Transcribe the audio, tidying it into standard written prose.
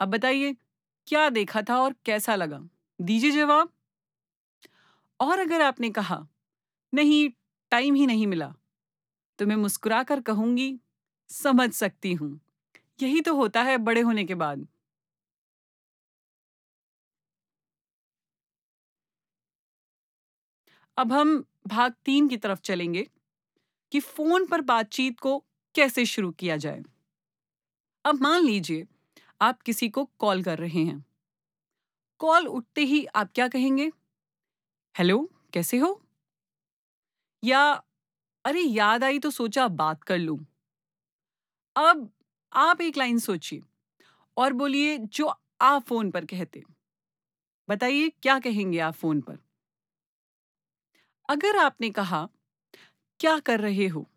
अब बताइए, क्या देखा था और कैसा लगा? दीजिए जवाब। और अगर आपने कहा, नहीं, टाइम ही नहीं मिला, तो मैं मुस्कुराकर कहूँगी, समझ सकती हूँ। यही तो होता है बड़े होने के बाद। अब हम भाग 3 की तरफ चलेंगे कि फ़ोन पर बातचीत को कैसे शुरू किया जाए। अब मान लीजिए, आप किसी को कॉल कर रहे हैं। कॉल उठते ही आप क्या कहेंगे? हेलो, कैसे हो? या अरे याद आई तो सोचा बात कर लूं। अब आप एक लाइन सोचिए और बोलिए जो आप फोन पर कहते। बताइए क्या कहेंगे आप फोन पर? अगर आपने कहा क्या कर रहे हो